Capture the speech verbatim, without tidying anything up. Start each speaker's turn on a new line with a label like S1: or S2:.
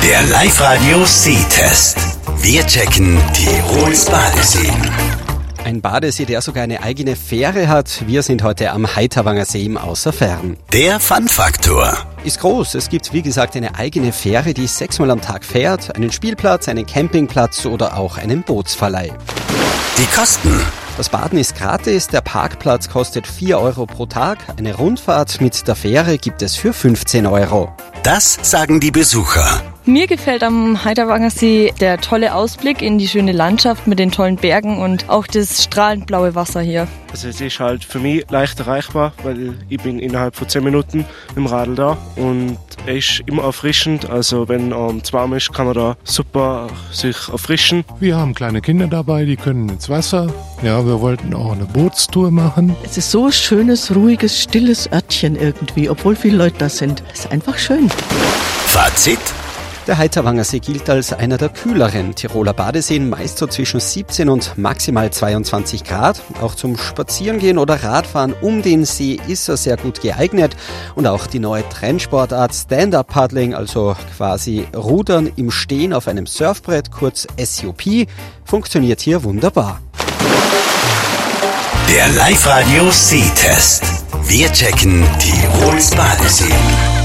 S1: Der Live-Radio-Sehtest. Wir checken Tirols Badeseen.
S2: Ein Badesee, der sogar eine eigene Fähre hat. Wir sind heute am Heiterwanger See im Außerfern.
S1: Der Fun-Faktor.
S2: Ist groß. Es gibt, wie gesagt, eine eigene Fähre, die sechsmal am Tag fährt. Einen Spielplatz, einen Campingplatz oder auch einen Bootsverleih.
S1: Die Kosten.
S2: Das Baden ist gratis, der Parkplatz kostet vier Euro pro Tag. Eine Rundfahrt mit der Fähre gibt es für fünfzehn Euro.
S1: Das sagen die Besucher.
S3: Mir gefällt am Heiterwanger See der tolle Ausblick in die schöne Landschaft mit den tollen Bergen und auch das strahlend blaue Wasser hier.
S4: Also es ist halt für mich leicht erreichbar, weil ich bin innerhalb von zehn Minuten mit dem Radl da und er ist immer erfrischend. Also wenn es zu warm ist, kann man da super sich erfrischen.
S5: Wir haben kleine Kinder dabei, die können ins Wasser. Ja, wir wollten auch eine Bootstour machen.
S6: Es ist so ein schönes, ruhiges, stilles Örtchen irgendwie, obwohl viele Leute da sind. Es ist einfach schön.
S1: Fazit?
S2: Der Heiterwanger See gilt als einer der kühleren Tiroler Badeseen, meist so zwischen siebzehn und maximal zweiundzwanzig Grad. Auch zum Spazierengehen oder Radfahren um den See ist er sehr gut geeignet. Und auch die neue Trendsportart Stand-Up-Paddling, also quasi Rudern im Stehen auf einem Surfbrett, kurz S U P, funktioniert hier wunderbar.
S1: Der Live-Radio-Sehtest. Wir checken Tirols Badeseen.